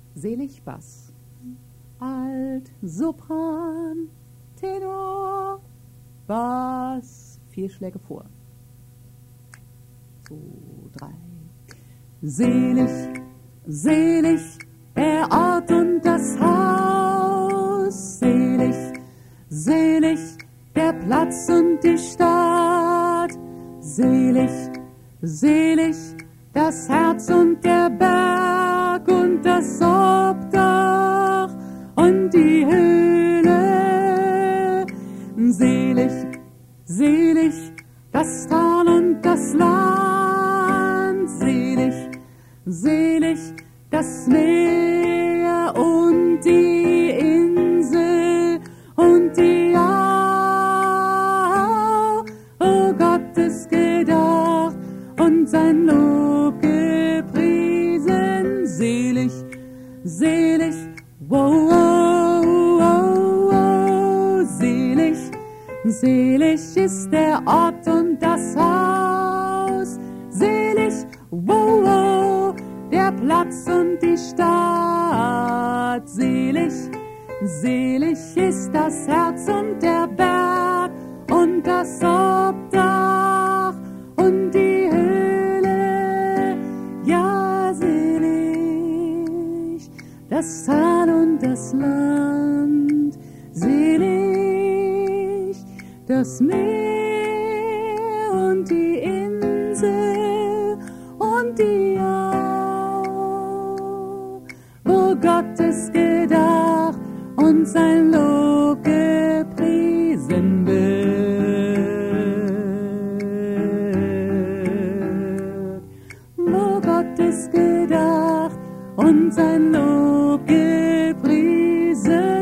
Selig Bass, Alt, Sopran, Tenor, Bass, 4 Schläge vor. 2, 3. Selig, selig, der Ort und das Haus. Selig, selig, der Platz und die Stadt. Selig, selig, das Herz und der Berg und das Obdach und die Höhle. Selig, selig, das Tal und das Land. Selig, selig, das Meer und die Insel und die Au. Oh, Gott ist gedacht und sein Lob gepriesen. Selig, selig, wow, wow, wow, wow. Selig, selig ist der Ort und das Haus. Selig, wow, wow, der Platz und die Stadt. Selig, selig ist das Herz und der Berg und das Obdach und die Höhle. Ja, selig, das Tal und das Land. Selig, das Meer und die Insel und die Au, wo Gott ist gedacht und sein Lob gepriesen wird. Wo Gott ist gedacht und sein Lob gepriesen